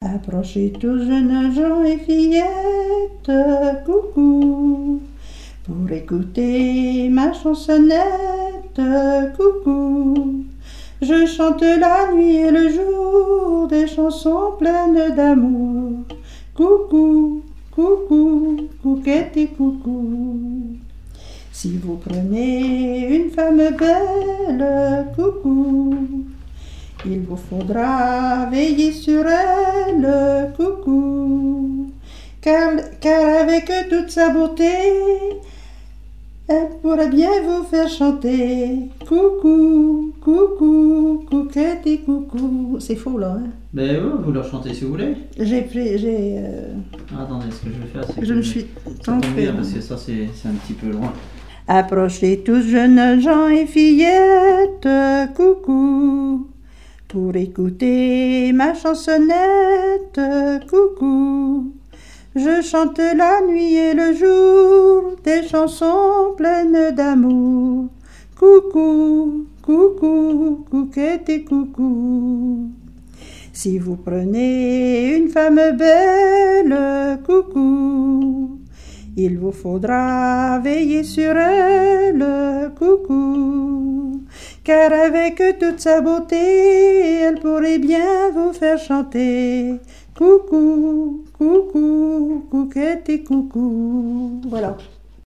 Approchez tous jeunes gens et fillettes, coucou, pour écouter ma chansonnette, coucou. Je chante la nuit et le jour des chansons pleines d'amour. Coucou, coucou, couquette et coucou. Si vous prenez une femme belle, coucou, il vous faudra veiller sur elle, coucou. Car avec toute sa beauté, elle pourrait bien vous faire chanter. Coucou, coucou, couquette et coucou. C'est faux là, hein? Ben oui, vous leur chantez si vous voulez. Attendez, ce que je vais faire, c'est que je me suis trompée. Parce que ça, c'est un petit peu loin. Approchez tous jeunes gens et fillettes, coucou, pour écouter ma chansonnette, coucou. Je chante la nuit et le jour des chansons pleines d'amour. Coucou, coucou, couquette et coucou. Si vous prenez une femme belle, coucou, il vous faudra veiller sur elle, coucou. Car avec toute sa beauté, elle pourrait bien vous faire chanter. Coucou, coucou, couquette et coucou. Voilà.